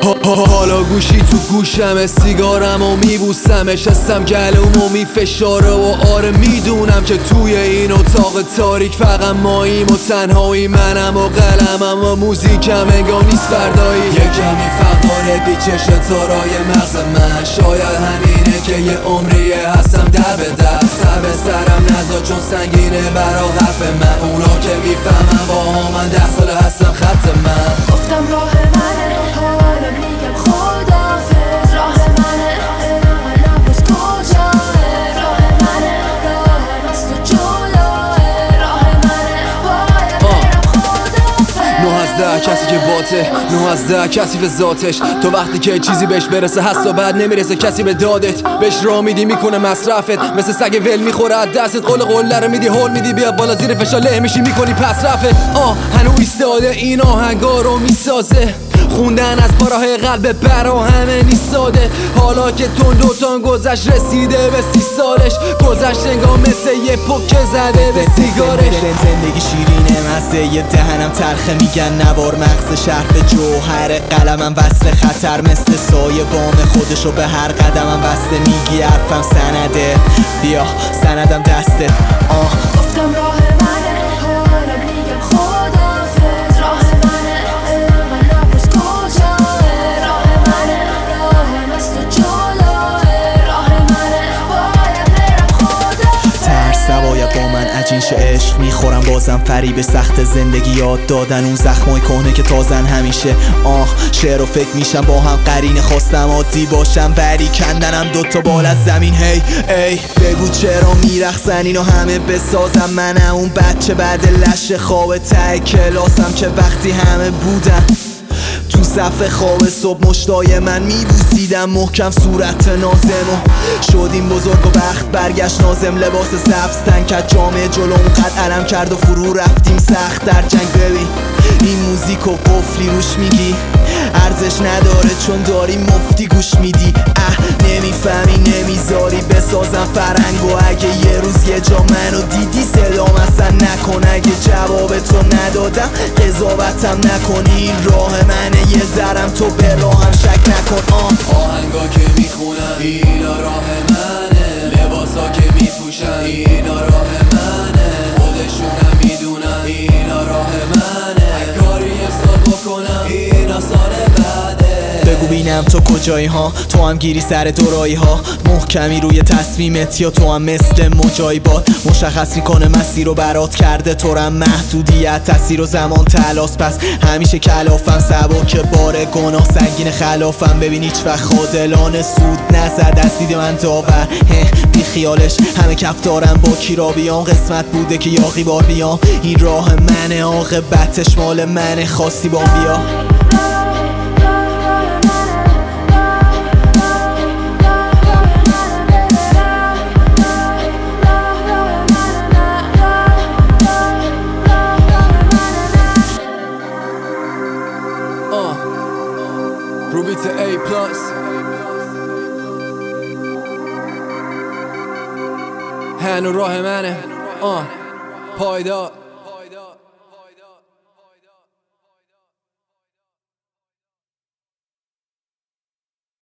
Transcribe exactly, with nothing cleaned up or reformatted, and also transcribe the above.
حالا گوشی تو گوشمه، سیگارم و میبوسمش، هستم گلوم و میفشاره و آره میدونم که توی این اتاق تاریک فقط ماییم و تنهایی، منم و قلمم و موزیکم انگار نیست فردایی. یه کمی فقاره بیچش تارای مغز من، شاید همینه که یه عمریه هستم در به در. سر به سرم نزا چون سنگینه برا حرف من، اونا که میفهمن با ها من ده ساله هستم خط من. گفتم راه منه، حالا میگم خداحافظ. راه منه، راه نپرس کجاه. راه منه، راه از تو جلوه. راه منه، باید برم خداحافظ. نه از ده کسی که باته، نه از ده کسی به ذاتش. تو وقتی که چیزی بهش برسه هست و بعد نمیرسه کسی به دادت. بهش راه میدی میکنه مصرفت، مثل سگ ول میخوره از دستت. قول قله رو میدی هول میدی بیا بالا، زیر فشار له میشی میکنی پس رفت. آه هنو ایستاده این آهنگا رو میسازه، خوندن از پاراهای قلب برا همه نیست ساده. حالا که تون دوتان گذشت رسیده به سی سالش، گذشت انگار مثل یه پک زده به سیگارش. زندگی شیرینه مزه یه دهنم تلخه، میگن نوار مغز شهر به جوهر قلمم وصل خطر، مثل سایه بام خودشو به هر قدمم بسته. میگی حرفم سنده، بیا سندم دستت. آه گفتم راه منه، حالا میگم خداحافظ. راه منه، راه نپرس کجاه. راه منه، راه از تو جلوه. راه منه، باید برم خداحافظ. ترس نباید با من عجین شه، عشق میخورم بازم فریب سخت زندگی، یاد دادن اون زخمای کهنه که تازن همیشه. آه شعر و فکر میشم با هم قرینه، خواستم عادی باشم ولی کندنم دوتا بال از زمین. هی ای بگو چرا میرخصن اینو همه بسازم، منم اون بچه بعد لش خواب ته کلاسم که وقتی همه بودن تو صف خواب صبح مشتای من میبوسیدم محکم صورت نازمو. شدیم بزرگ و بخت برگشت نازم، لباس سبز تن کرد جامعه جلوم قد علم کرد و فرو رفتیم سخت در جنگ. ببین این موزیک و قفلی روش میگی ارزش نداره چون داری مفتی گوش میدی. اه نمیفهمی نمیذاری بسازم فرنگ، و اگه یه روز یه جا منو دیدی صدام اصلا نکن. اگه جواب تو ندادم قضاوتم نکنی، راه منه یه ذرم تو به راهم شک نکن. آه آهنگا که میخونم اینا راه منه، لباسا که میپوشن اینا راه منه، خودشونم میدونن اینا راه منه. کاری یه سال بکنم اینا سال بعده. بگو بینم تو کجایی ها، تو هم گیری سر دورایی ها، محکمی روی تصمیمت یا تو هم مثل مجایبات مشخص میکنه مسیر رو برات کرده. تو هم محدودیت تاثیر و زمان تلاس، پس همیشه کلافم سبک بار گناه سنگین خلافم. ببین هیچ وقت خادلانه سود نزد از دید من داور، بی خیالش همه کف دارم با کی را بیام. قسمت بوده که یاقی بار بیام، این راه منه عاقبتش مال منه، خواستی با بیا. روبیت A پلاس هنو راه منه. آه پایدار